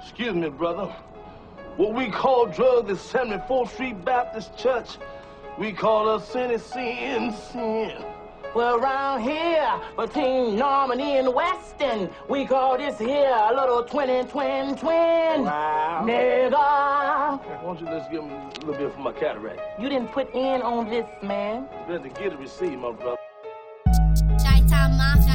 Excuse me, brother. What we call drugs is 74th Street Baptist Church. We call us sin. Well, around here, between Normandy and Weston, we call this here a little twin. Wow. Nigga. Why don't you just give me a little bit for my cataract? You didn't put in on this, man. It's better to get a receipt, my brother. Chi-Town Mafia.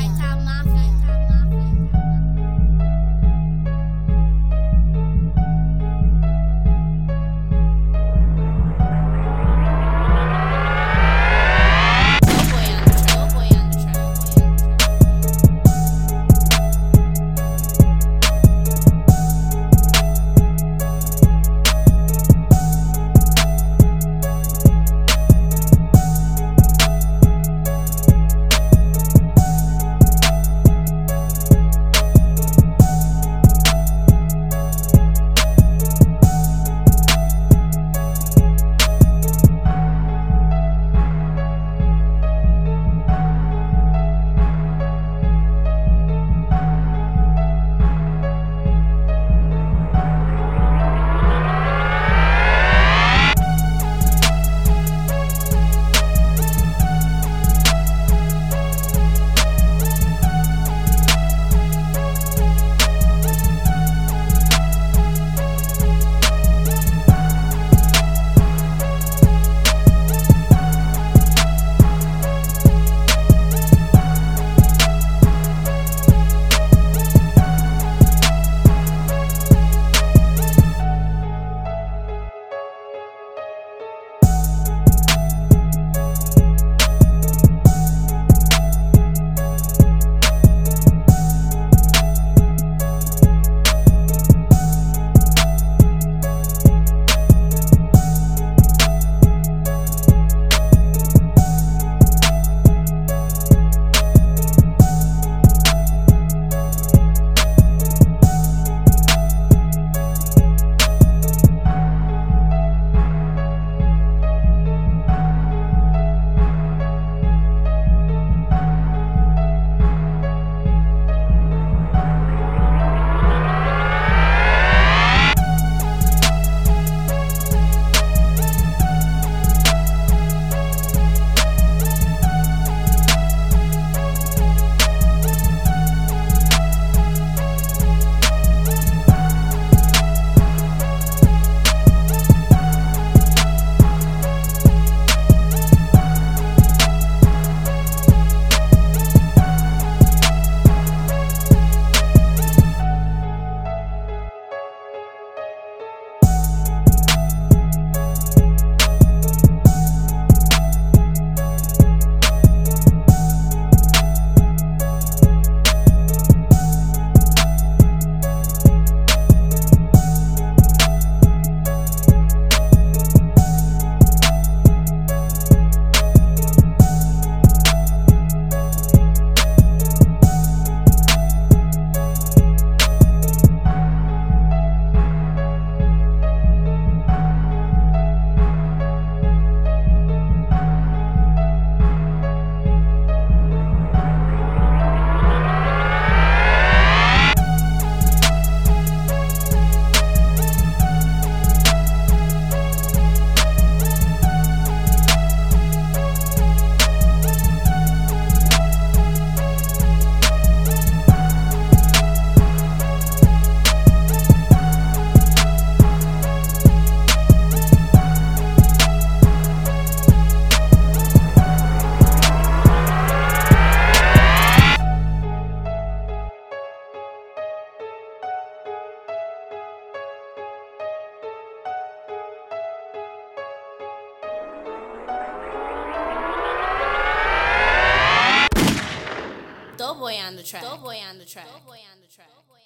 Doughboy on the track.